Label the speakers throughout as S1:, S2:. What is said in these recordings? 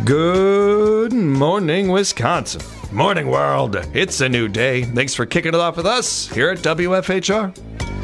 S1: Good morning, Wisconsin. Morning, world. It's a new day. Thanks for kicking it off with us here at WFHR.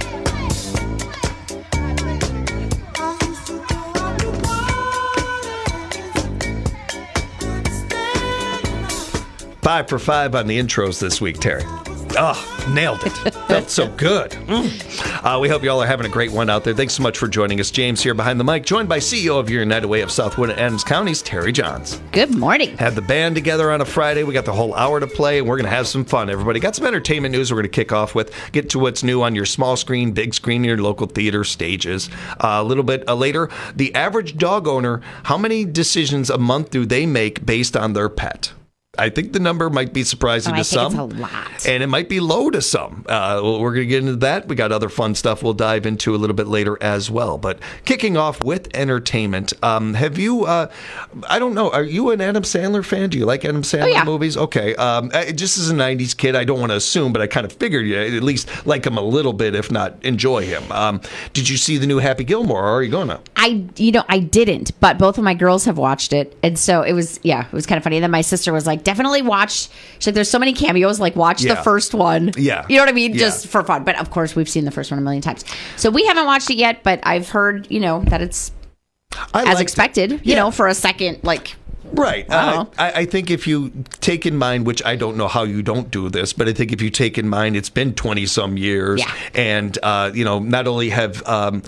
S1: Five for five on the intros this week, Terry. Oh, nailed it. Felt so good. We hope you all are having a great one out there. Thanks so much for joining us. James here behind the mic, joined by CEO of your United Way of Southwood and Adams Counties, Terry Johns.
S2: Good morning.
S1: Had the band together on a Friday. We got the whole hour to play, and we're going to have some fun, everybody. Got some entertainment news we're going to kick off with. Get to what's new on your small screen, big screen, your local theater stages. A little bit later, the average dog owner, how many decisions a month do they make based on their pet? I think the number might be surprising to some.
S2: It's a lot.
S1: And it might be low to some. We're going to get into that. We got other fun stuff we'll dive into a little bit later as well. But kicking off with entertainment, have you, I don't know, are you an Adam Sandler fan? Do you like Adam Sandler movies? Okay. Just as a 90s kid, I don't want to assume, but I kind of figured you at least like him a little bit, if not enjoy him. Did you see the new Happy Gilmore, or are you going to?
S2: I didn't, but both of my girls have watched it. And so it was kind of funny. And then my sister was like, definitely watch. She's like, there's so many cameos, like watch the first one.
S1: Yeah.
S2: You know what I mean? Just for fun. But of course, we've seen the first one a million times. So we haven't watched it yet, but I've heard, that it's as expected, for a second, like.
S1: Right. I think if you take in mind, which I don't know how you don't do this, but I think if you take in mind, it's been 20-some years. Yeah. And, not only have...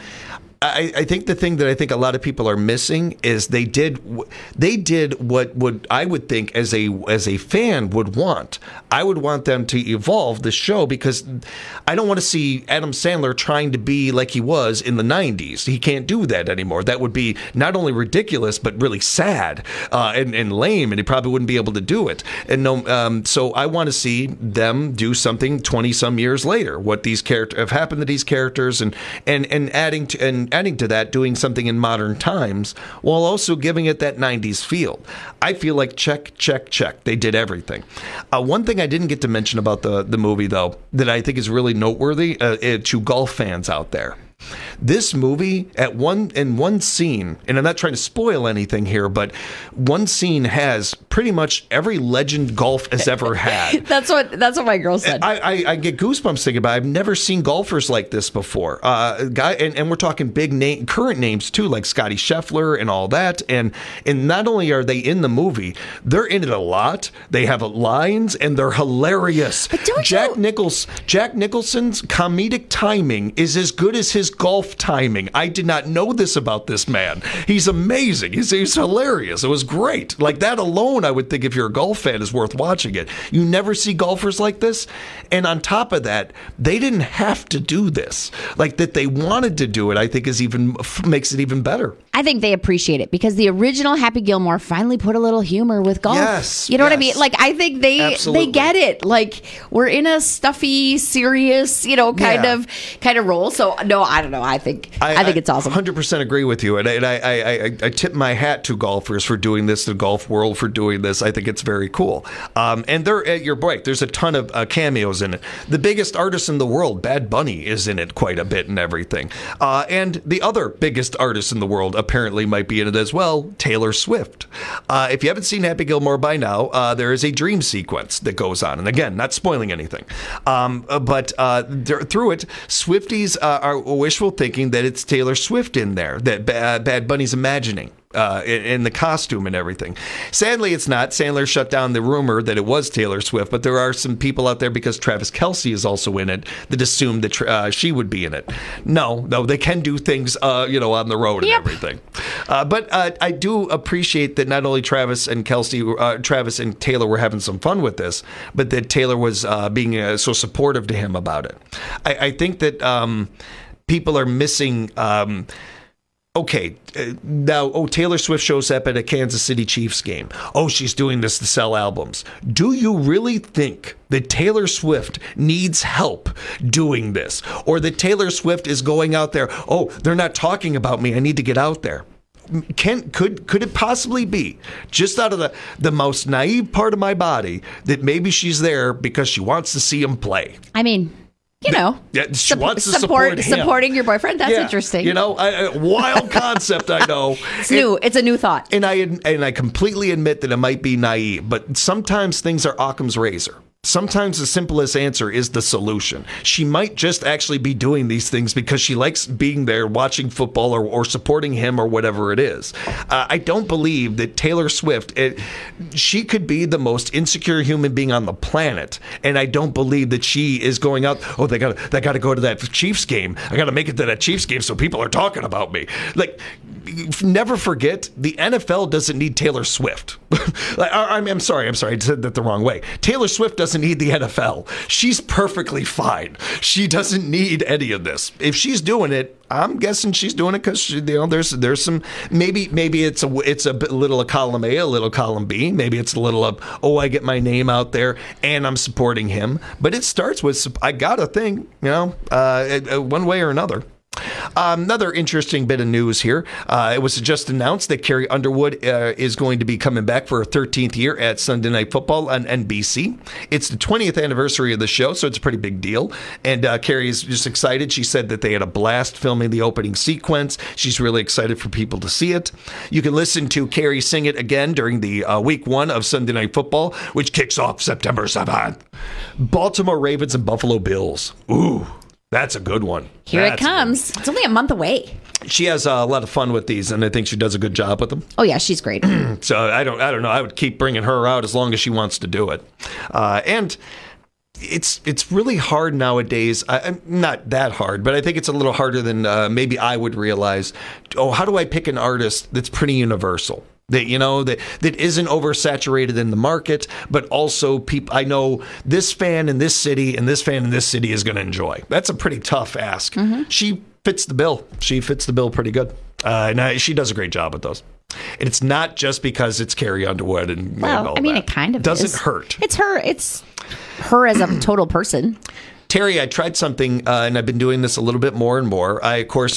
S1: I think the thing that I think a lot of people are missing is they did what would I would think as a fan would want. I would want them to evolve the show, because I don't want to see Adam Sandler trying to be like he was in the 90s. He can't do that anymore. That would be not only ridiculous but really sad and lame, and he probably wouldn't be able to do it. And so I want to see them do something 20-some years later. What these characters have happened to these characters, and adding to that, doing something in modern times while also giving it that 90s feel. I feel like check. They did everything. One thing I didn't get to mention about the movie, though, that I think is really noteworthy to golf fans out there. This movie, in one scene, and I'm not trying to spoil anything here, but one scene has pretty much every legend golf has ever had.
S2: That's what my girl said.
S1: I get goosebumps thinking about it. I've never seen golfers like this before. And we're talking big current names too, like Scotty Scheffler and all that. And not only are they in the movie, they're in it a lot. They have lines, and they're hilarious.
S2: But
S1: Jack Nicholson's comedic timing is as good as his golf timing. I did not know this about this man. He's amazing. He's hilarious. It was great. Like that alone, I would think, if you're a golf fan, is worth watching it. You never see golfers like this. And on top of that, they didn't have to do this. Like that they wanted to do it, I think makes it even better.
S2: I think they appreciate it, because the original Happy Gilmore finally put a little humor with golf.
S1: Yes.
S2: You know what I mean? Like, I think they get it. Like, we're in a stuffy, serious, kind of role. So no, I don't know. I think it's awesome.
S1: 100% agree with you, and I tip my hat to golfers for doing this, the golf world for doing this. I think it's very cool. And they're at your break. There's a ton of cameos in it. The biggest artist in the world, Bad Bunny, is in it quite a bit and everything. And the other biggest artist in the world apparently might be in it as well, Taylor Swift. If you haven't seen Happy Gilmore by now, there is a dream sequence that goes on, and again, not spoiling anything. But through it, Swifties are wishful thinking that it's Taylor Swift in there, that Bad Bunny's imagining. In the costume and everything. Sadly, it's not. Sandler shut down the rumor that it was Taylor Swift, but there are some people out there, because Travis Kelce is also in it, that assume that she would be in it. No, they can do things, on the road and everything. But I do appreciate that not only Travis and Taylor were having some fun with this, but that Taylor was being so supportive to him about it. I think that people are missing... Okay, now, Taylor Swift shows up at a Kansas City Chiefs game. Oh, she's doing this to sell albums. Do you really think that Taylor Swift needs help doing this? Or that Taylor Swift is going out there, oh, they're not talking about me, I need to get out there? Could it possibly be, just out of the most naive part of my body, that maybe she's there because she wants to see him play?
S2: I mean...
S1: Yeah, she wants to support him.
S2: Supporting your boyfriend. That's interesting.
S1: Wild concept. I know.
S2: It's new. It's a new thought.
S1: And I completely admit that it might be naive, but sometimes things are Occam's razor. Sometimes the simplest answer is the solution. She might just actually be doing these things because she likes being there, watching football or supporting him or whatever it is. I don't believe that Taylor Swift, she could be the most insecure human being on the planet. And I don't believe that she is going out, they got to go to that Chiefs game. I got to make it to that Chiefs game so people are talking about me. Like, never forget, the NFL doesn't need Taylor Swift. I'm sorry, I said that the wrong way. Taylor Swift doesn't need the NFL. She's perfectly fine. She doesn't need any of this. If she's doing it, I'm guessing she's doing it because there's some maybe it's a little of column A, a little column B. Maybe it's a little of I get my name out there and I'm supporting him. But it starts with I got a thing, one way or another. Another interesting bit of news here. It was just announced that Carrie Underwood is going to be coming back for her 13th year at Sunday Night Football on NBC. It's the 20th anniversary of the show, so it's a pretty big deal. And Carrie is just excited. She said that they had a blast filming the opening sequence. She's really excited for people to see it. You can listen to Carrie sing it again during the week 1 of Sunday Night Football, which kicks off September 7th. Baltimore Ravens and Buffalo Bills. Ooh. That's a good one.
S2: Here it comes. It's only a month away.
S1: She has a lot of fun with these, and I think she does a good job with them.
S2: Oh yeah, she's great.
S1: So I don't know. I would keep bringing her out as long as she wants to do it. And it's really hard nowadays. Not that hard, but I think it's a little harder than maybe I would realize. How do I pick an artist that's pretty universal? That that isn't oversaturated in the market, but also people. I know this fan in this city and this fan in this city is going to enjoy. That's a pretty tough ask. Mm-hmm. She fits the bill. She fits the bill pretty good, and she does a great job with those. And it's not just because it's Carrie Underwood and all that.
S2: It kind of
S1: doesn't hurt.
S2: It's her. It's her as a total person.
S1: Terry, I tried something, and I've been doing this a little bit more and more. I, of course,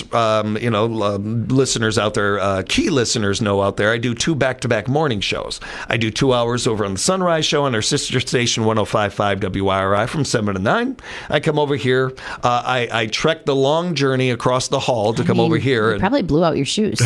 S1: listeners out there, key listeners know out there, I do 2 back-to-back morning shows. I do 2 hours over on the Sunrise Show on our sister station, 105.5 WIRI from 7 to 9. I come over here. I trek the long journey across the hall to come over here.
S2: You probably blew out your shoes.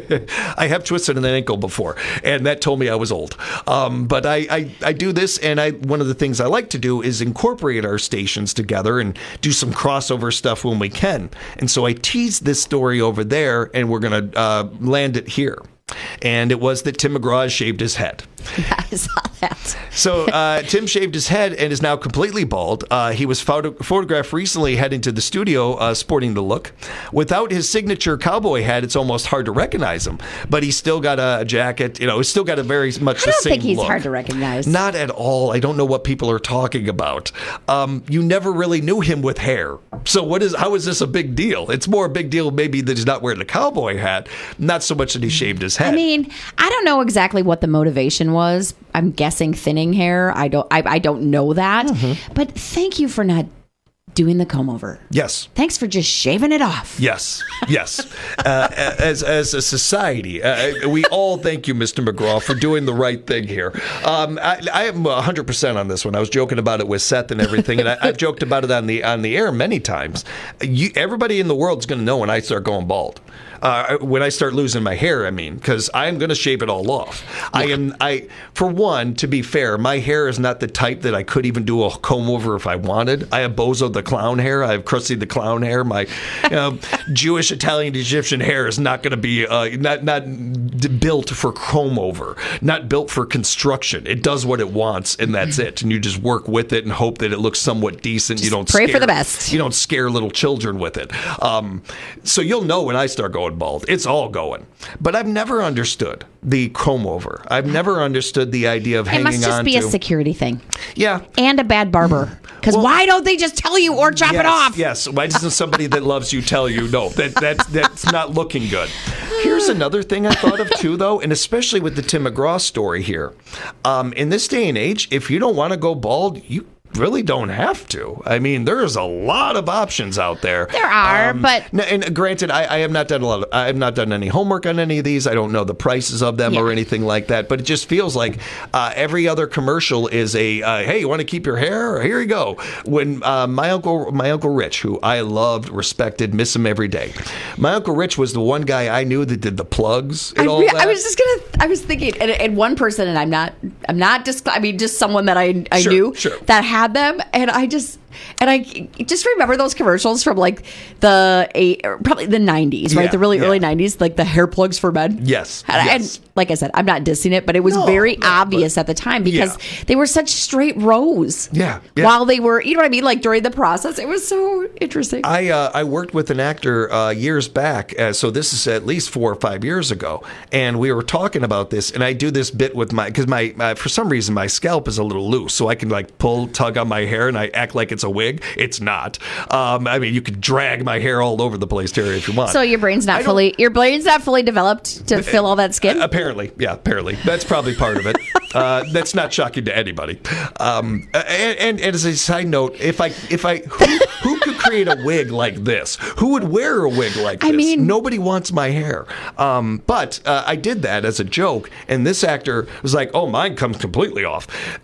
S1: I have twisted an ankle before, and that told me I was old. But I do this, and one of the things I like to do is incorporate our stations together and do some crossover stuff when we can. And so I teased this story over there, and we're going to land it here. And it was that Tim McGraw has shaved his head.
S2: I saw that.
S1: So Tim shaved his head and is now completely bald. He was photographed recently heading to the studio sporting the look. Without his signature cowboy hat, it's almost hard to recognize him. But he's still got a jacket. He's still got a very much the same look.
S2: I don't think he's hard to recognize.
S1: Not at all. I don't know what people are talking about. You never really knew him with hair. So how is this a big deal? It's more a big deal maybe that he's not wearing a cowboy hat, not so much that he shaved his head.
S2: I mean, I don't know exactly what the motivation was. I'm guessing thinning hair. I don't know that. Mm-hmm. But thank you for not doing the comb over.
S1: Yes.
S2: Thanks for just shaving it off.
S1: Yes. As a society, we all thank you, Mr. McGraw, for doing the right thing here. I am 100% on this one. I was joking about it with Seth and everything, and I've joked about it on the air many times. Everybody in the world is going to know when I start going bald. When I start losing my hair, because I'm going to shave it all off. Yeah. For one, to be fair, my hair is not the type that I could even do a comb over if I wanted. I have Bozo the Clown hair. I have Krusty the Clown hair. My Jewish, Italian, Egyptian hair is not going to be not built for comb over, not built for construction. It does what it wants, and that's it. And you just work with it and hope that it looks somewhat decent.
S2: You don't pray for the best.
S1: You don't scare little children with it. So you'll know when I start going bald. It's all going. But I've never understood the comb over. I've never understood the idea of hanging on to. It must just
S2: be a security thing.
S1: Yeah.
S2: And a bad barber. Because why don't they just tell you or chop it off?
S1: Yes. Why doesn't somebody that loves you tell you, no, that's not looking good. Here's another thing I thought of too, though, and especially with the Tim McGraw story here. In this day and age, if you don't want to go bald, you really don't have to. I mean, there's a lot of options out there.
S2: There are, but
S1: and granted, I have not done I have not done any homework on any of these. I don't know the prices of them or anything like that. But it just feels like every other commercial is a hey, you want to keep your hair? Here you go. When my uncle Rich, who I loved, respected, miss him every day. My Uncle Rich was the one guy I knew that did the plugs and all that.
S2: I was thinking, and one person, and I'm not just, I mean, just someone that I knew that had them, and I just remember those commercials from like probably the 90s, right? The really early 90s, like the hair plugs for men.
S1: Yes.
S2: And like I said, I'm not dissing it, but it was very obvious at the time because they were such straight rows.
S1: Yeah.
S2: While they were, you know what I mean? Like during the process, it was so interesting.
S1: I worked with an actor years back, so this is at least 4 or 5 years ago, and we were talking about this, and I do this bit with because my for some reason my scalp is a little loose, so I can like tug on my hair, and I act like it's a wig. It's not. I mean, you could drag my hair all over the place, Terry, if you want.
S2: So your brain's not fully developed to fill all that skin?
S1: Apparently. That's probably part of it. That's not shocking to anybody. And as a side note, who could create a wig like this? Who would wear a wig like this? I mean, nobody wants my hair. But I did that as a joke, and this actor was like, "Oh, mine comes completely off,"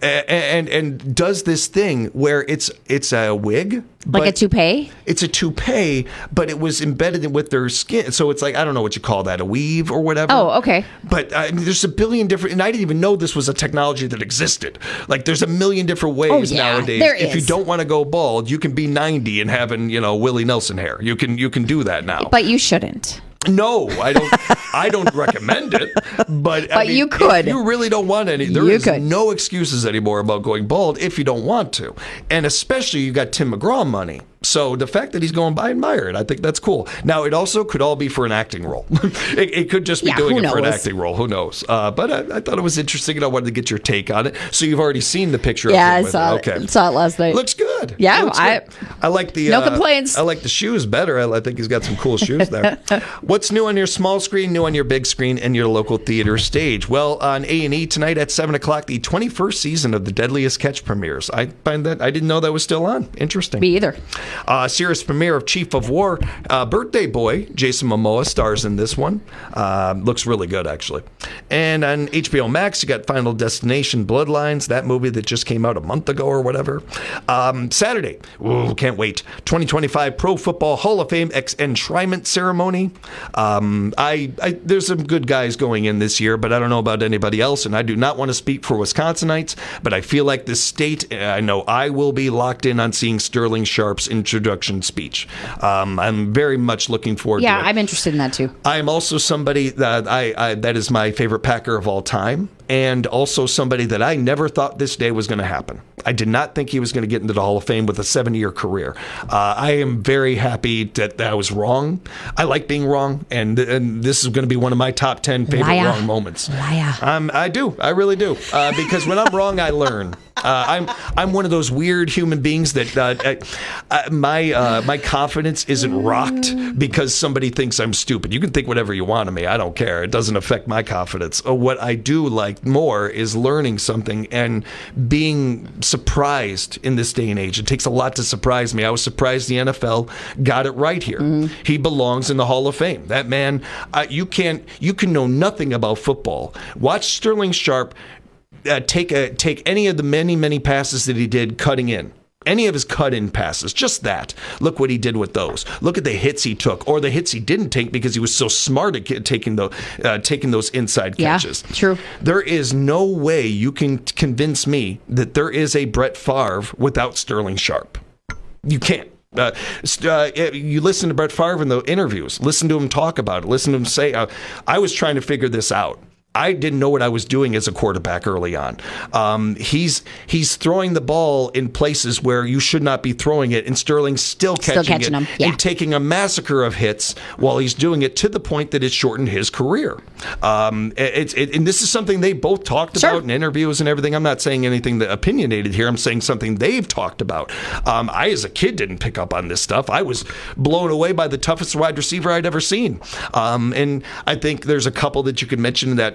S1: and does this thing where it's a wig.
S2: Like a toupee?
S1: It's a toupee, but it was embedded with their skin. So it's like, I don't know what you call that, a weave or whatever.
S2: Oh, okay.
S1: But there's a billion different, and I didn't even know this was a technology that existed. Like, there's a million different ways nowadays.
S2: There
S1: if
S2: is.
S1: you don't want to go bald, you can be 90 and having, Willie Nelson hair. You can do that now.
S2: But you shouldn't.
S1: No, I don't. I don't recommend it. But I mean,
S2: you could.
S1: If you really don't want any. There is no excuses anymore about going bald if you don't want to, and especially you got Tim McGraw money. So the fact that he's going by, I admire it. I think that's cool. Now, it also could all be for an acting role. it could just be doing it for an acting role. Who knows? But I thought it was interesting, and I wanted to get your take on it. So you've already seen the picture of him.
S2: I saw it last night.
S1: Looks good.
S2: Yeah,
S1: I like the
S2: no complaints.
S1: I like the shoes better. I think he's got some cool shoes there. What's new on your small screen, new on your big screen, and your local theater stage? Well, on A&E tonight at 7 o'clock, the 21st season of The Deadliest Catch premieres. I didn't know that was still on. Interesting.
S2: Me either.
S1: Series premiere of Chief of War. Birthday Boy, Jason Momoa, stars in this one. Looks really good, actually. And on HBO Max, you got Final Destination Bloodlines, that movie that just came out a month ago or whatever. Saturday, can't wait, 2025 Pro Football Hall of Fame enshrinement ceremony. There's some good guys going in this year, but I don't know about anybody else, and I do not want to speak for Wisconsinites, but I feel like this state, I know I will be locked in on seeing Sterling Sharp's introduction speech. I'm very much looking forward to it.
S2: Yeah, I'm interested in that too.
S1: I'm also somebody that that is my favorite Packer of all time, and also somebody that I never thought this day was going to happen. I did not think he was going to get into the Hall of Fame with a 7-year career. I am very happy that I was wrong. I like being wrong, and this is going to be one of my top 10 favorite wrong moments. I do. I really do. Because when I'm wrong, I learn. I'm one of those weird human beings that my confidence isn't rocked because somebody thinks I'm stupid. You can think whatever you want of me. I don't care. It doesn't affect my confidence. What I do like more is learning something and being surprised in this day and age. It takes a lot to surprise me. I was surprised the NFL got it right here. He belongs in the Hall of Fame. That man, you can know nothing about football. Watch Sterling Sharp take any of the many passes that he did cutting in. Any of his cut-in passes, just that. Look what he did with those. Look at the hits he took, or the hits he didn't take because he was so smart at taking those inside catches.
S2: Yeah, true.
S1: There is no way you can convince me that there is a Brett Favre without Sterling Sharp. You can't. You listen to Brett Favre in the interviews. Listen to him talk about it. Listen to him say, I was trying to figure this out. I didn't know what I was doing as a quarterback early on. He's throwing the ball in places where you should not be throwing it, and Sterling's still catching it and taking a massacre of hits while he's doing it to the point that it shortened his career. And this is something they both talked about in interviews and everything. I'm not saying anything that opinionated here. I'm saying something they've talked about. I, as a kid, didn't pick up on this stuff. I was blown away by the toughest wide receiver I'd ever seen. And I think there's a couple that you could mention that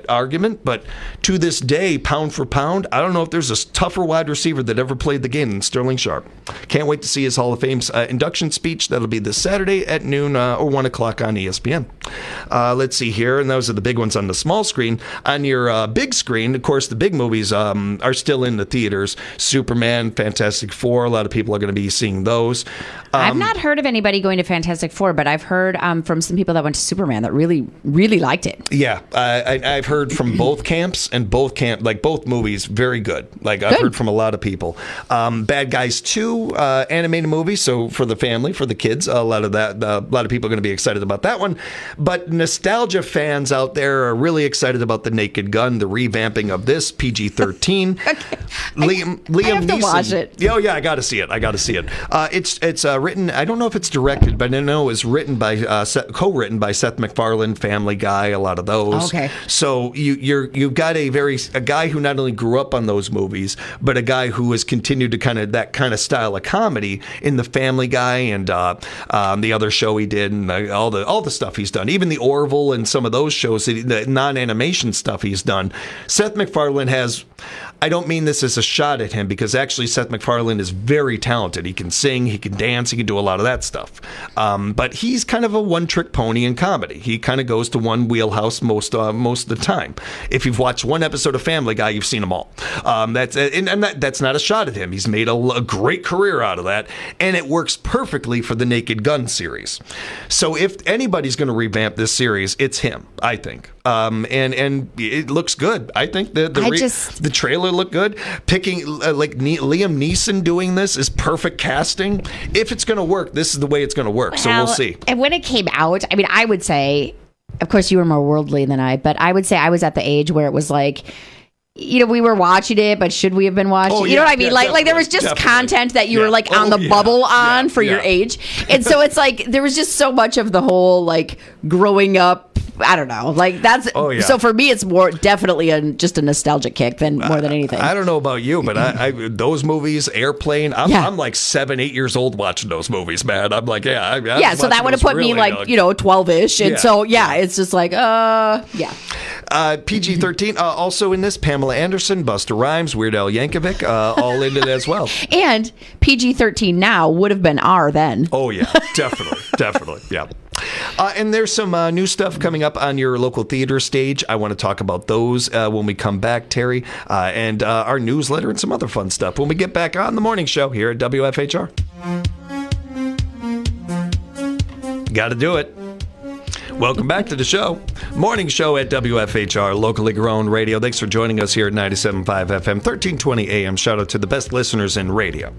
S1: argument, but to this day, pound for pound, I don't know if there's a tougher wide receiver that ever played the game than Sterling Sharp. Can't wait to see his Hall of Fame induction speech. That'll be this Saturday at noon or 1 o'clock on ESPN. Let's see here, and those are the big ones on the small screen. On your big screen, of course, the big movies are still in the theaters. Superman, Fantastic Four, a lot of people are going to be seeing those.
S2: I've not heard of anybody going to Fantastic Four, but I've heard from some people that went to Superman that really, really liked it.
S1: Yeah, I've heard from both camps, and both movies, very good. I've heard from a lot of people. Bad Guys 2, animated movie, so for the family, for the kids, a lot of people are going to be excited about that one. But nostalgia fans out there are really excited about The Naked Gun, the revamping of this, PG-13.
S2: Okay.
S1: Liam
S2: I have
S1: Neeson.
S2: To watch it.
S1: Oh yeah, I got to see it. It's written. I don't know if it's directed, but I know it's written by co-written by Seth MacFarlane, Family Guy, a lot of those.
S2: Okay.
S1: So you've got a guy who not only grew up on those movies, but a guy who has continued to that kind of style of comedy in the Family Guy and the other show he did, and all the stuff he's done, even the Orville and some of those shows, the non-animation stuff he's done. Seth MacFarlane has. I don't mean this as a shot at him, because actually Seth MacFarlane is very talented. He can sing, he can dance, he can do a lot of that stuff. But he's kind of a one-trick pony in comedy. He kind of goes to one wheelhouse most of the time. If you've watched one episode of Family Guy, you've seen them all. That's not a shot at him. He's made a great career out of that, and it works perfectly for the Naked Gun series. So if anybody's going to revamp this series, it's him, I think. And it looks good. I think the trailer looked good. Picking Liam Neeson doing this is perfect casting. If it's going to work, this is the way it's going to work. So we'll see.
S2: And when it came out, I mean, I would say, of course, you were more worldly than I, but I would say I was at the age where it was like, we were watching it, but should we have been watching?
S1: Oh,
S2: you know what I mean? Like there was just content that you were on the bubble on for your age. And so it's like, there was just so much of the whole growing up. I don't know. That's so for me, it's more definitely just a nostalgic kick than more than anything.
S1: I don't know about you, but I those movies, Airplane, I'm like 7-8 years old watching those movies, man. I'm like, so that would have put me
S2: 12-ish. And so, it's just
S1: PG-13, also in this, Pamela Anderson, Busta Rhymes, Weird Al Yankovic, all in it as well.
S2: And PG-13 now would have been R then.
S1: Oh, yeah, definitely, yeah. And there's some new stuff coming up on your local theater stage. I want to talk about those when we come back, Terry, and our newsletter and some other fun stuff when we get back on the morning show here at WFHR. Got to do it. Welcome back to the show. Morning show at WFHR, locally grown radio. Thanks for joining us here at 97.5 FM, 1320 AM. Shout out to the best listeners in radio.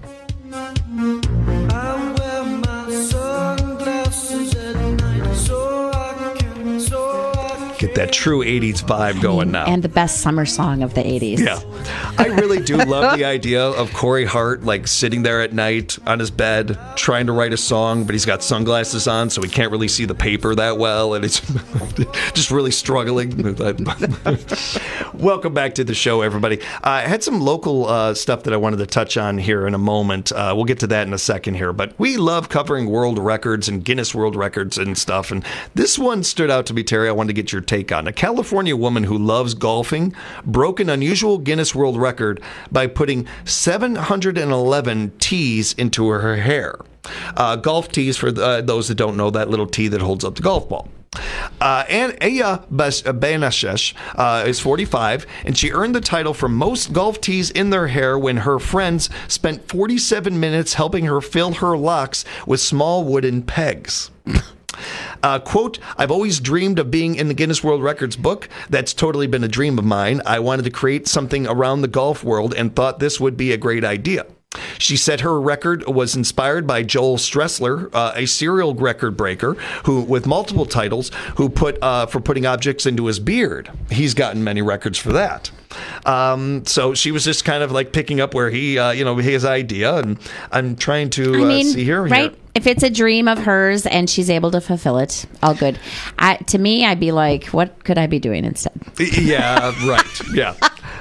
S1: Get that true 80s vibe going now.
S2: And the best summer song of the 80s.
S1: Yeah. I really do love the idea of Corey Hart sitting there at night on his bed trying to write a song, but he's got sunglasses on so he can't really see the paper that well, and it's just really struggling. Welcome back to the show, everybody. I had some local stuff that I wanted to touch on here in a moment. We'll get to that in a second here, but we love covering world records and Guinness World Records and stuff, and this one stood out to me, Terry. I wanted to get your take on. A California woman who loves golfing broke an unusual Guinness World Record by putting 711 tees into her hair. Golf tees, for those that don't know, that little tee that holds up the golf ball. And Aya Banashesh is 45, and she earned the title for most golf tees in their hair when her friends spent 47 minutes helping her fill her locks with small wooden pegs. Quote, I've always dreamed of being in the Guinness World Records book. That's totally been a dream of mine. I wanted to create something around the golf world and thought this would be a great idea. She said her record was inspired by Joel Stressler, a serial record breaker who, with multiple titles, who for putting objects into his beard. He's gotten many records for that. So she was just kind of picking up where he, his idea, and I'm trying to see here.
S2: Right?
S1: Here.
S2: If it's a dream of hers and she's able to fulfill it, all good. To me, I'd be like, what could I be doing instead?
S1: Yeah, right. Yeah.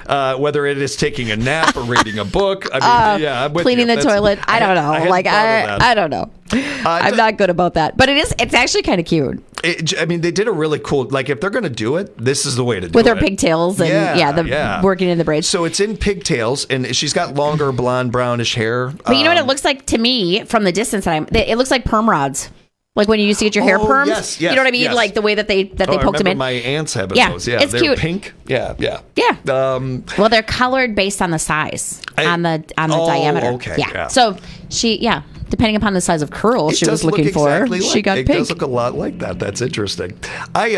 S1: whether it is taking a nap or reading a book. I mean, I'm with
S2: cleaning
S1: you.
S2: the toilet. I don't know. I don't know. I'm not good about that, but it's actually kind of cute.
S1: I mean, they did a really cool, like, if they're going to do it, this is the way to do it.
S2: With her pigtails and working in the braids.
S1: So it's in pigtails, and she's got longer blonde, brownish hair.
S2: But you know what it looks like to me from the distance it looks like perm rods. Like when you used to get your hair permed.
S1: Yes,
S2: you know what I mean?
S1: Yes.
S2: Like the way that they poked them in.
S1: My aunts having those. Yeah,
S2: it's
S1: they're
S2: cute.
S1: Pink. Yeah.
S2: Well, they're colored based on the size, on the diameter.
S1: Okay. Yeah.
S2: So depending upon the size of curl she was looking for, she got pink.
S1: It does look a lot like that. That's interesting. I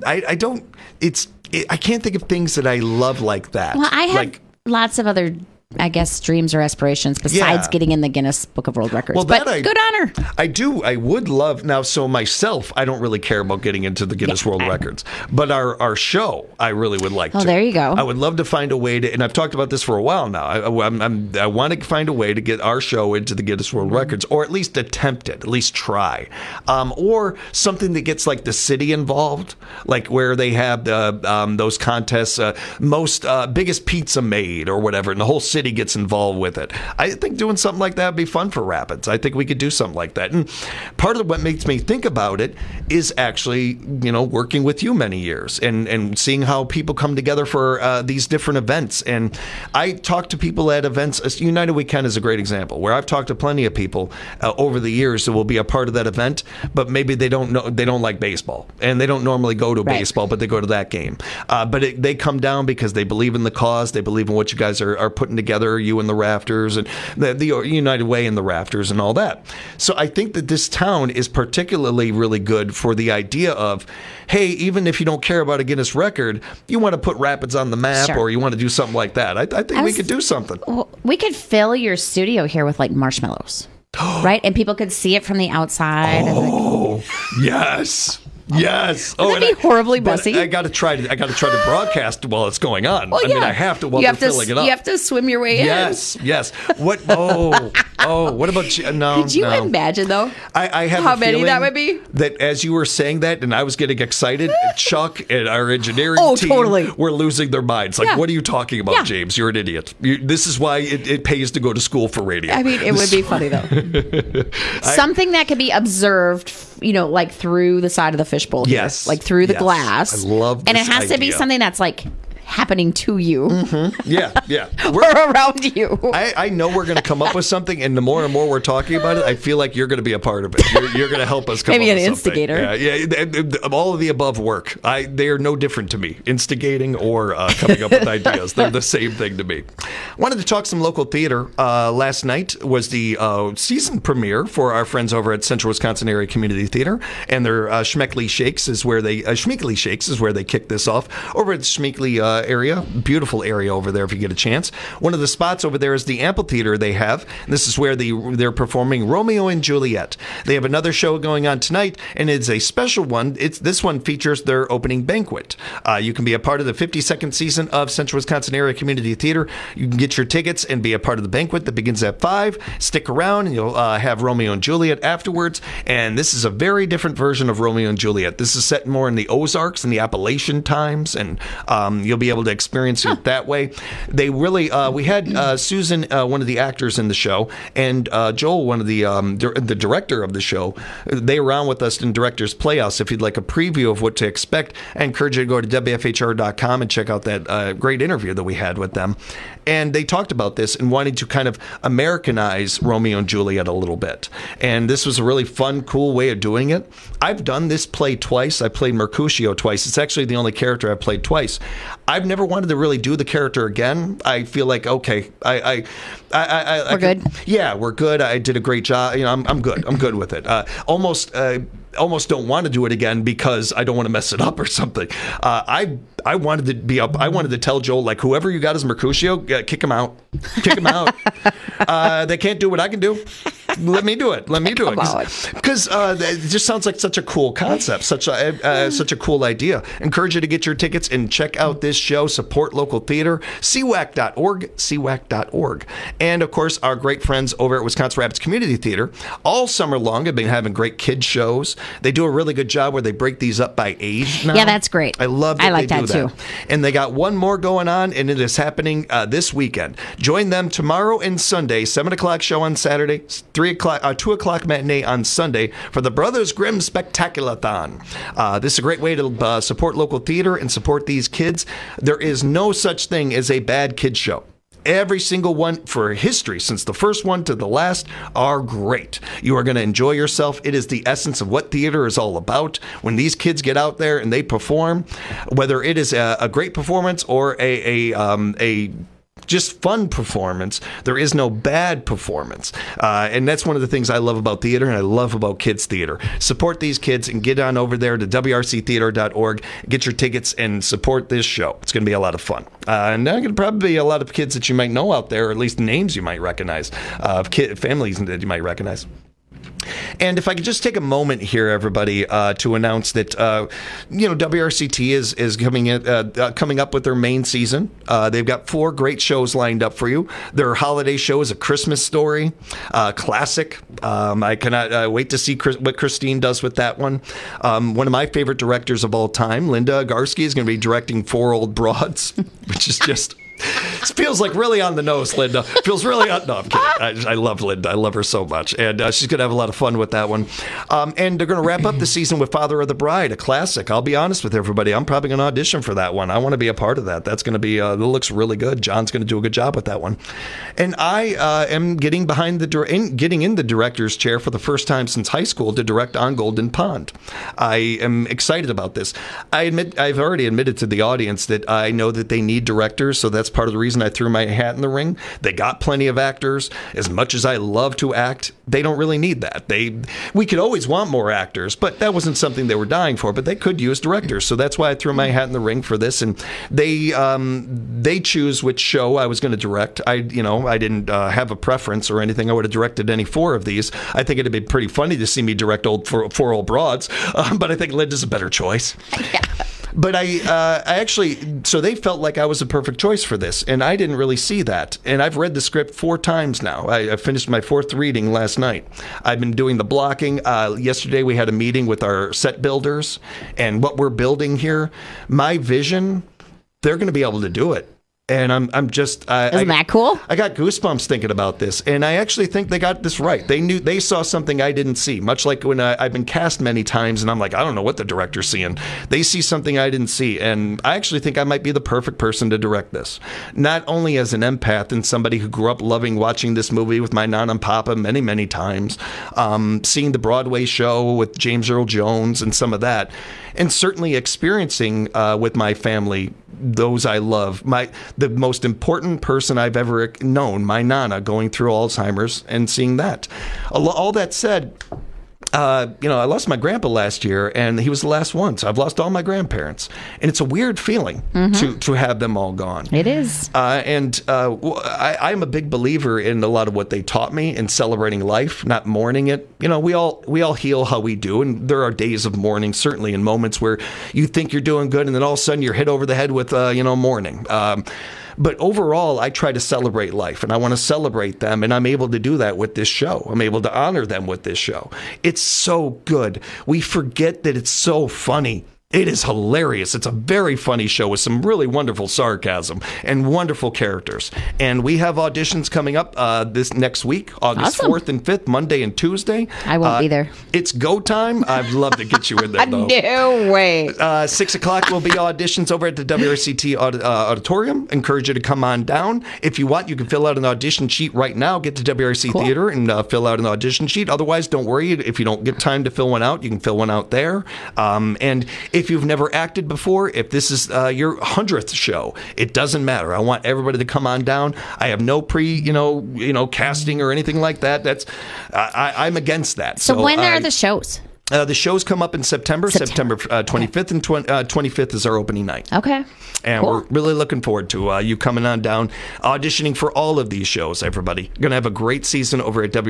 S1: can't think of things that I love like that.
S2: Well, I have lots of other, I guess, dreams or aspirations besides getting in the Guinness Book of World Records. Well, but good on her.
S1: I do. I would love now. So myself, I don't really care about getting into the Guinness World Records, but our show, I really would like to.
S2: Oh, there you go.
S1: I would love to find a way to, and I've talked about this for a while now. I want to find a way to get our show into the Guinness World Records, or at least attempt it, at least try, or something that gets like the city involved, like where they have those contests, biggest pizza made or whatever, and the whole city gets involved with it. I think doing something like that would be fun for Rapids. I think we could do something like that. And part of what makes me think about it is actually, working with you many years and seeing how people come together for these different events. And I talk to people at events. United Weekend is a great example, where I've talked to plenty of people over the years that will be a part of that event, but maybe they don't like baseball, and they don't normally go to baseball, but they go to that game. But they come down because they believe in the cause. They believe in what you guys are putting together, you and the Rafters, and the United Way and the Rafters and all that. So I think that this town is particularly really good for the idea of, hey, even if you don't care about a Guinness record, you want to put Rapids on the map, or you want to do something like that. I think we could do something.
S2: We could fill your studio here with like marshmallows, right? And people could see it from the outside.
S1: Yes. Yes.
S2: Would that be horribly messy?
S1: I got to try to broadcast while it's going on. Well, I have to while they're filling it up.
S2: You have to swim your way in.
S1: Yes. What? What about you? No.
S2: Could you imagine though?
S1: I have
S2: how many that would be.
S1: That as you were saying that, and I was getting excited, Chuck and our engineering team were losing their minds. Like, what are you talking about, James? You're an idiot. This is why it pays to go to school for radio.
S2: I mean, it would be funny though. Something that could be observed, like through the side of the fishbowl.
S1: Yes.
S2: Like through the glass.
S1: I love this
S2: And it has to be something that's like happening to you.
S1: Mm-hmm. Yeah.
S2: Or around you.
S1: I know we're going to come up with something, and the more and more we're talking about it, I feel like you're going to be a part of it. You're going to help us come up with something.
S2: Maybe an instigator.
S1: Yeah. All of the above work. They are no different to me. Instigating or coming up with ideas. They're the same thing to me. Wanted to talk some local theater. Last night was the season premiere for our friends over at Central Wisconsin Area Community Theater, and their Schmeckle Shakes is where they kick this off over at the Schmeckle area. Beautiful area over there if you get a chance. One of the spots over there is the amphitheater they have. And this is where they're performing Romeo and Juliet. They have another show going on tonight, and it's a special one. This one features their opening banquet. You can be a part of the 52nd season of Central Wisconsin Area Community Theater. You can get your tickets and be a part of the banquet that begins at 5. Stick around, and you'll have Romeo and Juliet afterwards. And this is a very different version of Romeo and Juliet. This is set more in the Ozarks and the Appalachian times, and you'll be able to experience it that way. They really, we had Susan, one of the actors in the show, and Joel, one of the director of the show. They were on with us in Director's Playhouse. If you'd like a preview of what to expect, I encourage you to go to WFHR.com and check out that great interview that we had with them. And they talked about this and wanted to kind of Americanize Romeo and Juliet a little bit. And this was a really fun, cool way of doing it. I've done this play twice. I played Mercutio twice. It's actually the only character I've played twice. I've never wanted to really do the character again. I feel like, okay, we're
S2: good.
S1: Yeah, we're good. I did a great job. I'm good. I'm good with it. Almost don't want to do it again because I don't want to mess it up or something. I wanted to be up. I wanted to tell Joel, like, whoever you got as Mercutio, kick him out. Kick him out. They can't do what I can do. Let me do it. Because it just sounds like such a cool concept, such a cool idea. Encourage you to get your tickets and check out this show. Support local theater. CWAC.org. And of course, our great friends over at Wisconsin Rapids Community Theater all summer long have been having great kids shows. They do a really good job where they break these up by age now.
S2: Yeah, that's great.
S1: I love that
S2: I like
S1: they do
S2: that
S1: that.
S2: too.
S1: And they got one more going on, and it is happening this weekend. Join them tomorrow and Sunday, 7 o'clock show on Saturday, 2 o'clock matinee on Sunday for the Brothers Grimm Spectacular-thon. This is a great way to support local theater and support these kids. There is no such thing as a bad kids show. Every single one for history, since the first one to the last, are great. You are going to enjoy yourself. It is the essence of what theater is all about. When these kids get out there and they perform, whether it is a great performance or a just fun performance, there is no bad performance. And that's one of the things I love about theater and I love about kids theater. Support these kids and get on over there to wrctheater.org, get your tickets and support this show. It's going to be a lot of fun. And there are going to probably be a lot of kids that you might know out there, or at least names you might recognize, families that you might recognize. And if I could just take a moment here, everybody, to announce that WRCT is coming up with their main season. They've got 4 great shows lined up for you. Their holiday show is A Christmas Story, classic. I cannot wait to see what Christine does with that one. One of my favorite directors of all time, Linda Agarsky, is going to be directing 4 Old Broads, which is just... It feels like really on the nose, Linda. Feels really on. No, I'm kidding. I love Linda. I love her so much. And she's going to have a lot of fun with that one. And they're going to wrap up the season with Father of the Bride, a classic. I'll be honest with everybody. I'm probably going to audition for that one. I want to be a part of that. That's going to be, it looks really good. John's going to do a good job with that one. And I am getting in the director's chair for the first time since high school to direct On Golden Pond. I am excited about this. I've already admitted to the audience that I know that they need directors, so that's part of the reason I threw my hat in the ring. They got plenty of actors. As much as I love to act, they don't really need that. We could always want more actors, but that wasn't something they were dying for, but they could use directors. So that's why I threw my hat in the ring for this. And they choose which show I was going to direct. I didn't have a preference or anything. I would have directed any 4 of these. I think it'd be pretty funny to see me direct 4 Old Broads, but I think Linda's a better choice.
S2: Yeah.
S1: But I actually, so they felt like I was a perfect choice for this, and I didn't really see that. And I've read the script 4 times now. I finished my 4th reading last night. I've been doing the blocking. Yesterday we had a meeting with our set builders, and what we're building here, my vision, they're going to be able to do it. And I'm just...
S2: Isn't that cool?
S1: I got goosebumps thinking about this. And I actually think they got this right. They saw something I didn't see. Much like when I've been cast many times and I'm like, I don't know what the director's seeing. They see something I didn't see. And I actually think I might be the perfect person to direct this. Not only as an empath and somebody who grew up loving watching this movie with my Nana and Papa many, many times, seeing the Broadway show with James Earl Jones and some of that, and certainly experiencing with my family those I love. The most important person I've ever known, my Nana, going through Alzheimer's and seeing that. All that said, I lost my grandpa last year, and he was the last one. So I've lost all my grandparents, and it's a weird feeling to have them all gone.
S2: It is.
S1: I'm a big believer in a lot of what they taught me in celebrating life, not mourning it. We all heal how we do, and there are days of mourning, certainly in moments where you think you're doing good, and then all of a sudden you're hit over the head with mourning. But overall, I try to celebrate life, and I want to celebrate them, and I'm able to do that with this show. I'm able to honor them with this show. It's so good. We forget that it's so funny. It is hilarious. It's a very funny show with some really wonderful sarcasm and wonderful characters. And we have auditions coming up this next week, August 4th and 5th, Monday and Tuesday.
S2: I won't be there.
S1: It's go time. I'd love to get you in there, though.
S2: No way.
S1: 6 o'clock will be auditions over at the WRCT Auditorium. Encourage you to come on down. If you want, you can fill out an audition sheet right now. Get to WRC Theater and fill out an audition sheet. Otherwise, don't worry. If you don't get time to fill one out, you can fill one out there. And if you've never acted before, if this is your 100th show, it doesn't matter. I want everybody to come on down. I have no casting or anything like that. I'm against that.
S2: So when are the shows?
S1: The shows come up in September 25th, and 25th is our opening night.
S2: Okay.
S1: And we're really looking forward to you coming on down, auditioning for all of these shows, everybody. Going to have a great season over at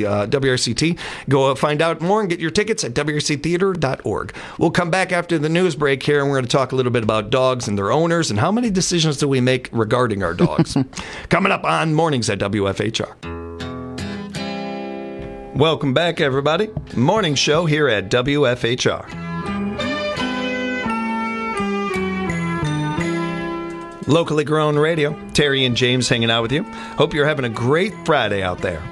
S1: WRCT. Go find out more and get your tickets at wrctheater.org. We'll come back after the news break here, and we're going to talk a little bit about dogs and their owners and how many decisions do we make regarding our dogs. Coming up on Mornings at WFHR. Welcome back, everybody. Morning show here at WFHR. Locally grown radio. Terry and James hanging out with you. Hope you're having a great Friday out there.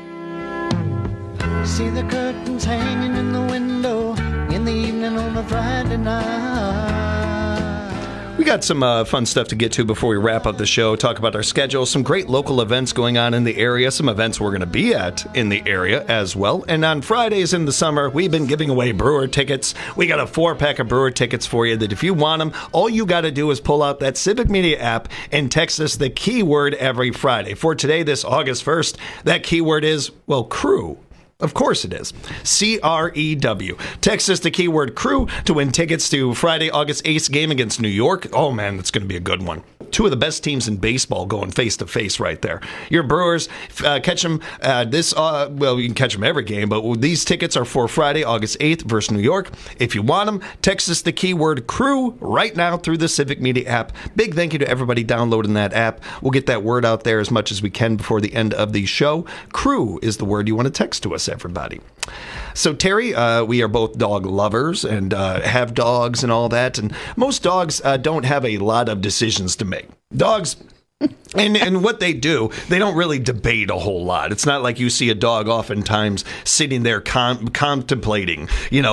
S3: See the curtains hanging in the window in the evening on a Friday night.
S1: We got some fun stuff to get to before we wrap up the show, talk about our schedule, some great local events going on in the area, some events we're going to be at in the area as well. And on Fridays in the summer, we've been giving away Brewer tickets. We got a 4-pack of Brewer tickets for you that if you want them, all you got to do is pull out that Civic Media app and text us the keyword every Friday. For today, this August 1st, that keyword is, well, crew. Of course it is. CREW. Text us the keyword crew to win tickets to Friday, August 8th game against New York. Oh, man, that's going to be a good one. Two of the best teams in baseball going face-to-face right there. Your Brewers, catch them well, you can catch them every game, but these tickets are for Friday, August 8th versus New York. If you want them, text us the keyword crew right now through the Civic Media app. Big thank you to everybody downloading that app. We'll get that word out there as much as we can before the end of the show. Crew is the word you want to text to us, everybody. So, Terry, we are both dog lovers and have dogs and all that. And most dogs don't have a lot of decisions to make. Dogs, and what they do, they don't really debate a whole lot. It's not like you see a dog oftentimes sitting there contemplating,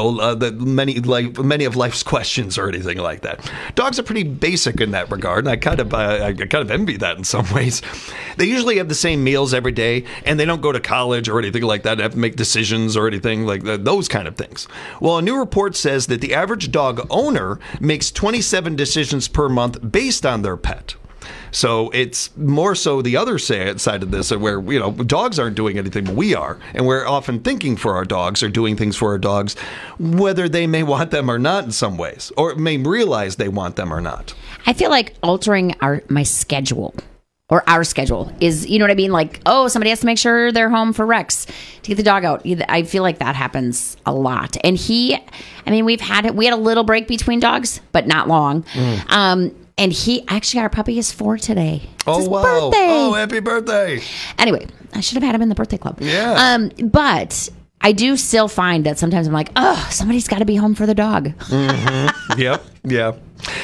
S1: many of life's questions or anything like that. Dogs are pretty basic in that regard, and I kind of envy that in some ways. They usually have the same meals every day, and they don't go to college or anything like that. They have to make decisions or anything like that, those kind of things. Well, a new report says that the average dog owner makes 27 decisions per month based on their pet. So it's more so the other side of this, where, dogs aren't doing anything, but we are. And we're often thinking for our dogs or doing things for our dogs, whether they may want them or not in some ways, or may realize they want them or not.
S2: I feel like altering my schedule or our schedule is, you know what I mean? Like, oh, somebody has to make sure they're home for Rex to get the dog out. I feel like that happens a lot. And we had a little break between dogs, but not long. And our puppy is 4 today. It's his birthday.
S1: Oh, happy birthday.
S2: Anyway, I should have had him in the birthday club.
S1: Yeah.
S2: But I do still find that sometimes I'm like, oh, somebody's got to be home for the dog.
S1: Mm-hmm. Yep. Yeah.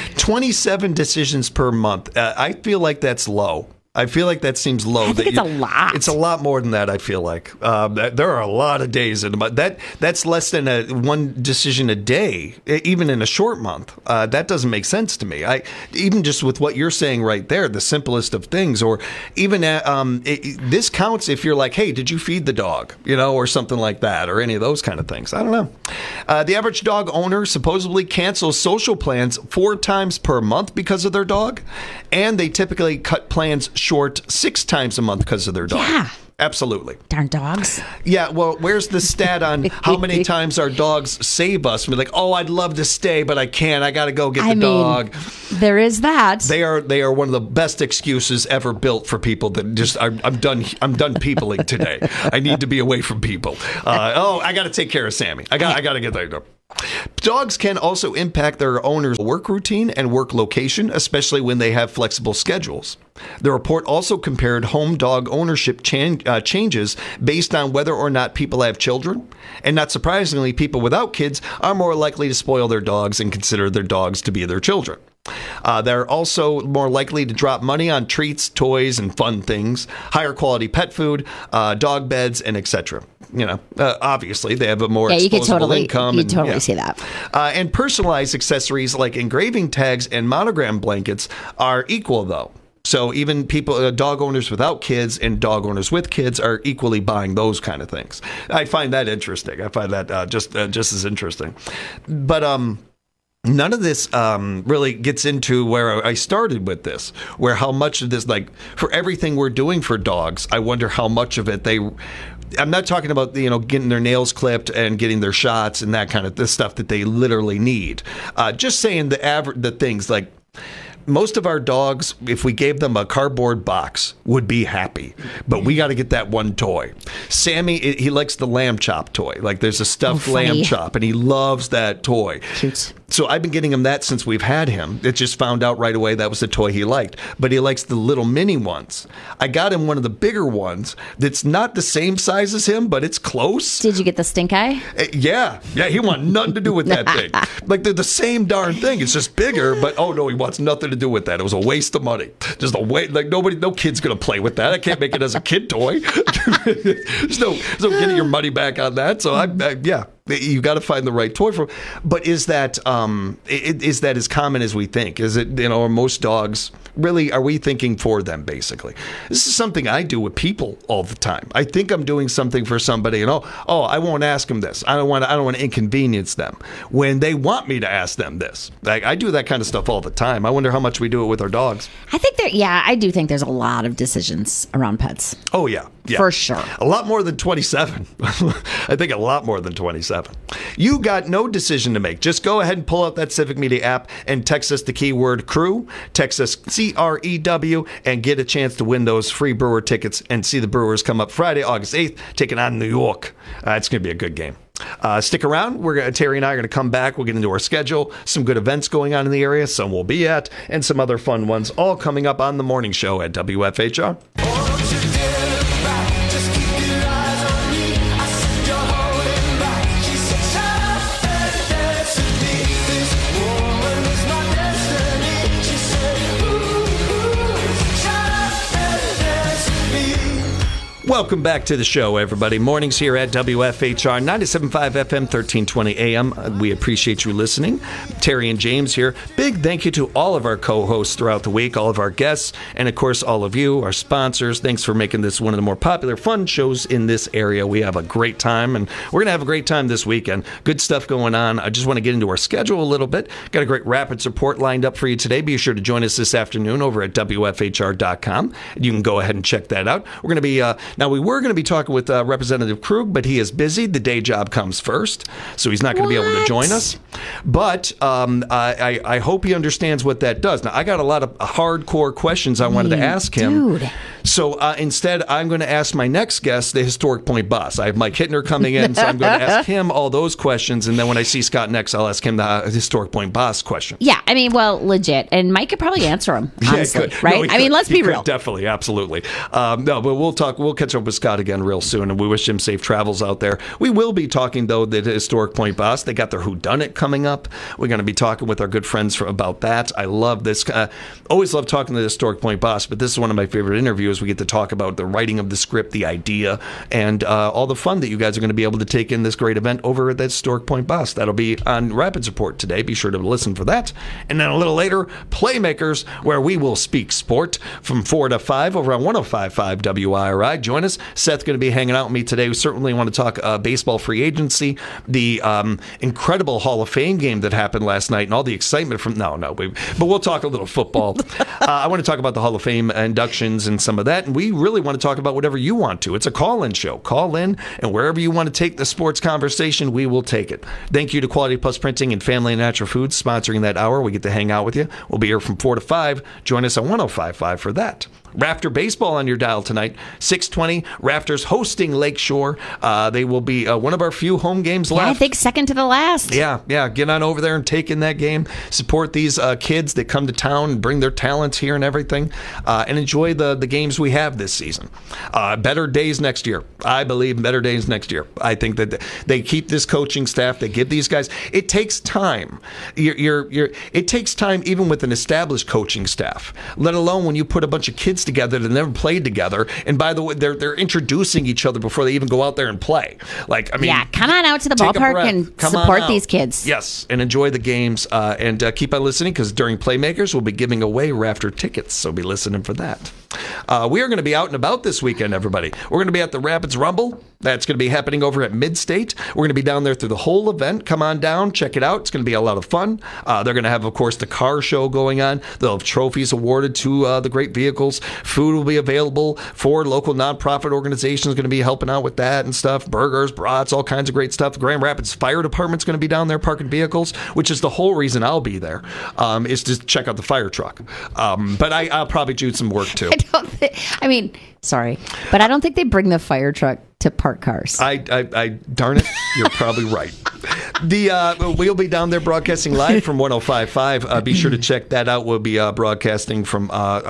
S1: 27 decisions per month. I feel like that's low. I feel like that seems low.
S2: I think it's a lot.
S1: It's a lot more than that, I feel like. There are a lot of days in a month. That's less than one decision a day, even in a short month. That doesn't make sense to me. Even just with what you're saying right there, the simplest of things, or even this counts if you're like, hey, did you feed the dog? Or something like that, or any of those kind of things. I don't know. The average dog owner supposedly cancels social plans 4 times per month because of their dog, and they typically cut plans short 6 times a month because of their dog.
S2: Yeah.
S1: Absolutely.
S2: Darn dogs.
S1: Yeah, well, where's the stat on how many times our dogs save us? We're like, oh, I'd love to stay, but I can't. I got to go get the dog.
S2: There is that.
S1: They are one of the best excuses ever built for people that just, I'm done peopling today. I need to be away from people. I got to take care of Sammy. I got to get there. Dogs can also impact their owner's work routine and work location, especially when they have flexible schedules. The report also compared home dog ownership changes based on whether or not people have children. And not surprisingly, people without kids are more likely to spoil their dogs and consider their dogs to be their children. They're also more likely to drop money on treats, toys, and fun things, higher quality pet food, dog beds, and etc. Obviously, they have a more disposable income.
S2: You totally see that.
S1: And personalized accessories like engraving tags and monogram blankets are equal, though. So even people, dog owners without kids and dog owners with kids are equally buying those kind of things. I find that interesting. I find that just as interesting. But none of this really gets into where I started with this, where how much of this, like for everything we're doing for dogs, I wonder how much of it I'm not talking about, getting their nails clipped and getting their shots and that kind of the stuff that they literally need. Just saying the things like most of our dogs, if we gave them a cardboard box, would be happy. But we got to get that one toy. Sammy, he likes the lamb chop toy. Like there's a stuffed lamb chop, and he loves that toy.
S2: Cute.
S1: So I've been getting him that since we've had him. It just found out right away that was the toy he liked. But he likes the little mini ones. I got him one of the bigger ones that's not the same size as him, but it's close.
S2: Did you get the stink eye?
S1: Yeah, he wanted nothing to do with that thing. Like they're the same darn thing. It's just bigger, but oh no, he wants nothing to do with that. It was a waste of money. Just a waste. Like no kid's gonna play with that. I can't make it as a kid toy. there's no getting your money back on that. So yeah. You got to find the right toy for. But is that is that as common as we think? Is it, are most dogs really? Are we thinking for them basically? This is something I do with people all the time. I think I'm doing something for somebody, and I won't ask them this. I don't want to inconvenience them when they want me to ask them this. Like I do that kind of stuff all the time. I wonder how much we do it with our dogs.
S2: I do think there's a lot of decisions around pets.
S1: Oh yeah.
S2: For sure.
S1: A lot more than 27. I think a lot more than 27. You got no decision to make. Just go ahead and pull out that Civic Media app and text us the keyword CREW. Text us CREW and get a chance to win those free Brewer tickets and see the Brewers come up Friday, August 8th, taking on New York. It's going to be a good game. Stick around. Terry and I are going to come back. We'll get into our schedule. Some good events going on in the area. Some we'll be at, and some other fun ones. All coming up on the morning show at WFHR. Welcome back to the show, everybody. Mornings here at WFHR 97.5 FM, 1320 AM. We appreciate you listening. Terry and James here. Big thank you to all of our co-hosts throughout the week, all of our guests, and of course, all of you, our sponsors. Thanks for making this one of the more popular, fun shows in this area. We have a great time, and we're going to have a great time this weekend. Good stuff going on. I just want to get into our schedule a little bit. Got a great Rapids report lined up for you today. Be sure to join us this afternoon over at WFHR.com. You can go ahead and check that out. We're going to be... Now, we were going to be talking with Representative Krug, but he is busy. The day job comes first, so he's not going to be able to join us. But I hope he understands what that does. Now, I got a lot of hardcore questions I wanted to ask him.
S2: Dude.
S1: So instead, I'm going to ask my next guest, the Historic Point boss. I have Mike Hittner coming in, so I'm going to ask him all those questions. And then when I see Scott next, I'll ask him the Historic Point boss question.
S2: Yeah, I mean, well, legit. And Mike could probably answer them, honestly, right?
S1: No,
S2: let's be real.
S1: Definitely, absolutely. No, but we'll catch up with Scott again real soon, and we wish him safe travels out there. We will be talking, though, the Historic Point boss. They got their whodunit coming up. We're going to be talking with our good friends about that. I love this. Always love talking to the Historic Point boss, but this is one of my favorite interviews. We get to talk about the writing of the script, the idea, and all the fun that you guys are going to be able to take in this great event over at that Historic Point boss. That'll be on Rapids Report today. Be sure to listen for that. And then a little later, Playmakers, where we will speak sport from 4 to 5 over on 105.5 WIRI. Join us. Seth's going to be hanging out with me today. We certainly want to talk baseball free agency, the incredible Hall of Fame game that happened last night, and all the excitement from... but we'll talk a little football. I want to talk about the Hall of Fame inductions and some of that, and we really want to talk about whatever you want to. It's a call-in show. Call in, and wherever you want to take the sports conversation, we will take it. Thank you to Quality Plus Printing and Family and Natural Foods sponsoring that hour. We get to hang out with you. We'll be here from 4 to 5. Join us on 105.5 for that. Rafter Baseball on your dial tonight, 6:20. Rafters hosting Lakeshore. They will be one of our few home games left.
S2: I think second to the last.
S1: Yeah. Get on over there and take in that game. Support these kids that come to town and bring their talents here and everything, and enjoy the games we have this season. Better days next year. I believe better days next year. I think that they keep this coaching staff. They give these guys. It takes time. It takes time even with an established coaching staff, let alone when you put a bunch of kids together that never played together, and by the way, they're introducing each other before they even go out there and play.
S2: Come on out to the ballpark and support these kids.
S1: Yes, and enjoy the games, and keep on listening, because during Playmakers we'll be giving away Rafter tickets, so be listening for that. We are going to be out and about this weekend, everybody. We're going to be at the Rapids Rumble. That's going to be happening over at Midstate. We're going to be down there through the whole event. Come on down, check it out. It's going to be a lot of fun. They're going to have, of course, the car show going on. They'll have trophies awarded to the great vehicles. Food will be available for local nonprofit organizations going to be helping out with that and stuff. Burgers, brats, all kinds of great stuff. The Grand Rapids Fire Department's going to be down there parking vehicles, which is the whole reason I'll be there, is to check out the fire truck. But I'll probably do some work too.
S2: Sorry, but I don't think they bring the fire truck to park cars.
S1: I darn it, you're probably right. We'll be down there broadcasting live from 105.5. Be sure to check that out. We'll be broadcasting from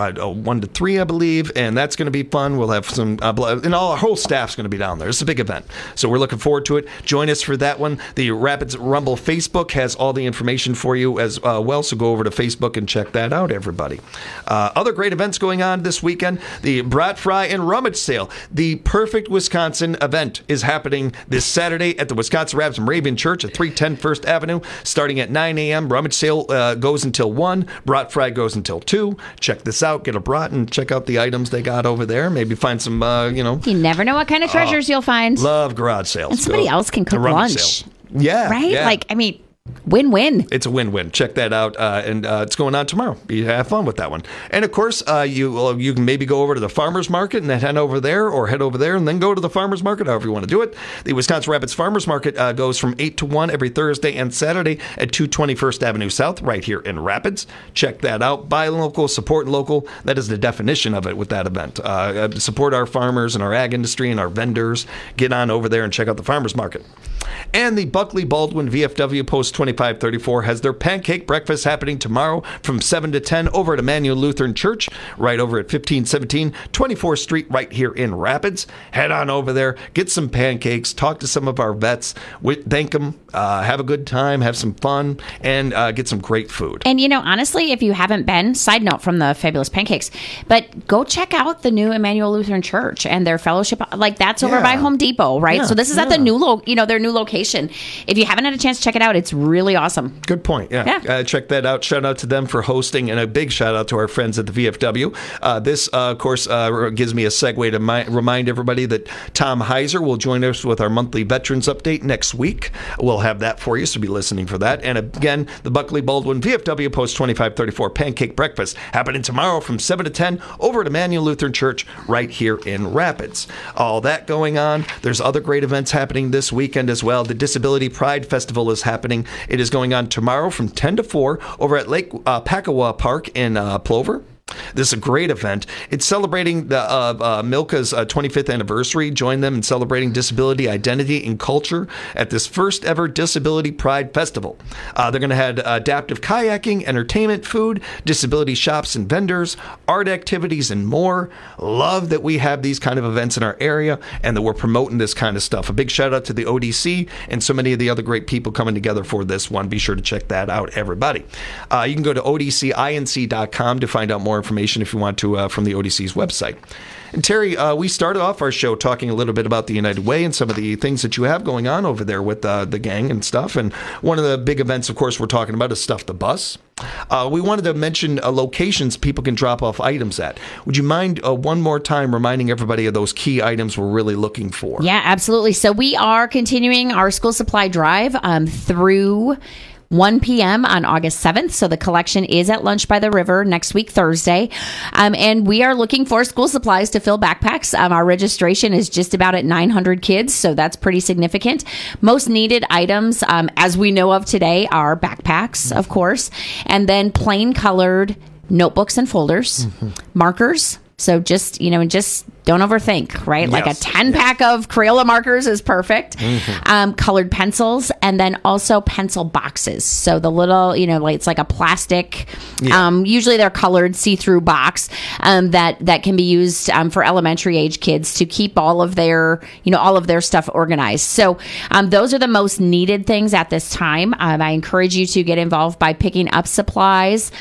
S1: 1 to 3, I believe, and that's going to be fun. We'll have some, and our whole staff's going to be down there. It's a big event, so we're looking forward to it. Join us for that one. The Rapids Rumble Facebook has all the information for you as well, so go over to Facebook and check that out, everybody. Other great events going on this weekend: the Brat Fry and Rummage Sale. The Perfect Wisconsin event is happening this Saturday at the Wisconsin Rabbits and Raven Church at 310 First Avenue, starting at 9 a.m. Rummage Sale goes until 1. Brat Fry goes until 2. Check this out. Get a brat and check out the items they got over there. Maybe find some,
S2: You never know what kind of treasures you'll find.
S1: Love garage sales.
S2: And somebody else can cook lunch.
S1: Sale. Yeah.
S2: Right?
S1: Yeah.
S2: Win-win.
S1: It's a win-win. Check that out, and it's going on tomorrow. You have fun with that one. And of course, you can maybe go over to the farmers market and then head over there and then go to the farmers market, however you want to do it. The Wisconsin Rapids Farmers Market goes from 8 to 1 every Thursday and Saturday at 220 First Avenue South, right here in Rapids. Check that out. Buy local, support local. That is the definition of it with that event. Support our farmers and our ag industry and our vendors. Get on over there and check out the farmers market. And the Buckley Baldwin VFW Post 2534 has their pancake breakfast happening tomorrow from 7 to 10 over at Emmanuel Lutheran Church, right over at 1517 24th Street, right here in Rapids. Head on over there, get some pancakes, talk to some of our vets, thank them, have a good time, have some fun, and get some great food.
S2: And, honestly, if you haven't been, side note from the Fabulous Pancakes, but go check out the new Emmanuel Lutheran Church and their fellowship. That's over by Home Depot, right? Yeah, so this is at the new, their new location. If you haven't had a chance to check it out, it's really awesome.
S1: Good point. Yeah. Check that out. Shout out to them for hosting, and a big shout out to our friends at the VFW. This, of course, gives me a segue to remind everybody that Tom Heiser will join us with our monthly Veterans Update next week. We'll have that for you, so be listening for that. And again, the Buckley Baldwin VFW Post 2534 Pancake Breakfast happening tomorrow from 7 to 10 over at Emmanuel Lutheran Church right here in Rapids. All that going on. There's other great events happening this weekend as well. The Disability Pride Festival is happening. It is going on tomorrow from 10 to 4 over at Lake Pakawa Park in Plover. This is a great event. It's celebrating the Milka's 25th anniversary. Join them in celebrating disability identity and culture at this first ever Disability Pride Festival. They're going to have adaptive kayaking, entertainment, food, disability shops and vendors, art activities, and more. Love that we have these kind of events in our area and that we're promoting this kind of stuff. A big shout out to the ODC and so many of the other great people coming together for this one. Be sure to check that out, everybody. You can go to odcinc.com to find out more information if you want to from the ODC's website. And Terry, we started off our show talking a little bit about the United Way and some of the things that you have going on over there with the gang and stuff. And one of the big events, of course, we're talking about is Stuff the Bus. We wanted to mention locations people can drop off items at. Would you mind one more time reminding everybody of those key items we're really looking for?
S2: Yeah, absolutely. So we are continuing our school supply drive through 1 p.m. on August 7th. So the collection is at Lunch by the River next week, Thursday. And we are looking for school supplies to fill backpacks. Our registration is just about at 900 kids, so that's pretty significant. Most needed items, as we know of today, are backpacks, of course, and then plain colored notebooks and folders, markers. So just don't overthink, right? Yes. Like a 10-pack of Crayola markers is perfect. Colored pencils, and then also pencil boxes. So the little, it's like a plastic, usually they're colored see-through box that can be used for elementary age kids to keep all of their stuff organized. So those are the most needed things at this time. I encourage you to get involved by picking up supplies.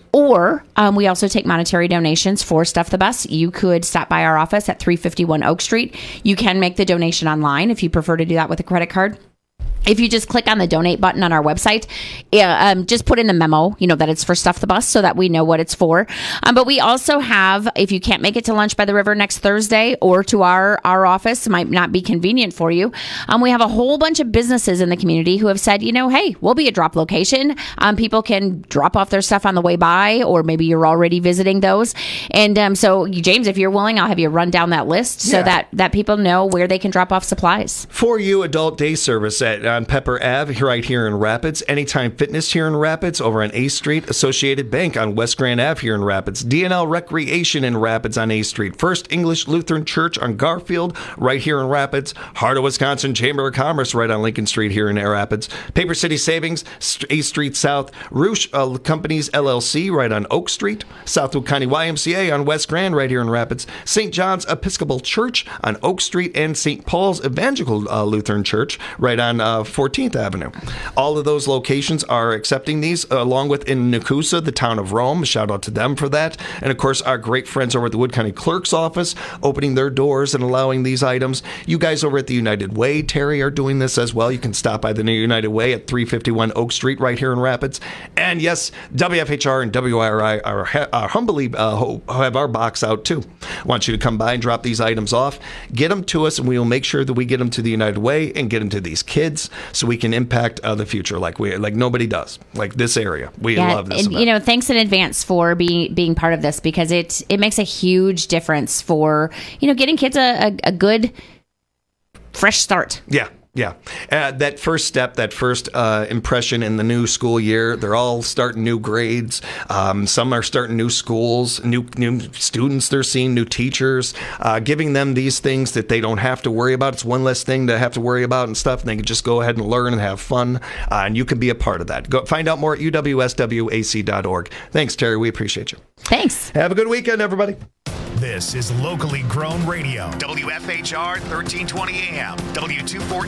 S2: Or we also take monetary donations for Stuff the Bus. You could stop by our office at 351 Oak Street. You can make the donation online if you prefer to do that with a credit card. If you just click on the donate button on our website, just put in the memo, that it's for Stuff the Bus so that we know what it's for. But we also have, if you can't make it to Lunch by the River next Thursday or to our office, it might not be convenient for you. We have a whole bunch of businesses in the community who have said, hey, we'll be a drop location. People can drop off their stuff on the way by, or maybe you're already visiting those. And so, James, if you're willing, I'll have you run down that list so that people know where they can drop off supplies.
S1: For You Adult Day Service at on Pepper Ave, right here in Rapids. Anytime Fitness here in Rapids, over on A Street. Associated Bank on West Grand Ave here in Rapids. DNL Recreation in Rapids on A Street. First English Lutheran Church on Garfield, right here in Rapids. Heart of Wisconsin Chamber of Commerce, right on Lincoln Street here in Rapids. Paper City Savings, A Street South. Roosh Companies LLC, right on Oak Street. Southwood County YMCA on West Grand, right here in Rapids. St. John's Episcopal Church on Oak Street, and St. Paul's Evangelical Lutheran Church, right on 14th Avenue. All of those locations are accepting these, along with in Nakusa, the town of Rome. Shout out to them for that. And of course, our great friends over at the Wood County Clerk's Office, opening their doors and allowing these items. You guys over at the United Way, Terry, are doing this as well. You can stop by the new United Way at 351 Oak Street, right here in Rapids. And yes, WFHR and WIRI are humbly have our box out too. I want you to come by and drop these items off. Get them to us, and we will make sure that we get them to the United Way and get them to these kids, so we can impact the future like nobody does, like this area. We love this.
S2: And, thanks in advance for being part of this, because it makes a huge difference for getting kids a good fresh start.
S1: Yeah. Yeah. That first step, that first impression in the new school year, they're all starting new grades. Some are starting new schools, new students they're seeing, new teachers, giving them these things that they don't have to worry about. It's one less thing to have to worry about and stuff. And they can just go ahead and learn and have fun. And you can be a part of that. Go find out more at uwswac.org. Thanks, Terry. We appreciate you.
S2: Thanks.
S1: Have a good weekend, everybody.
S4: This is locally grown radio. WFHR 1320 AM. W240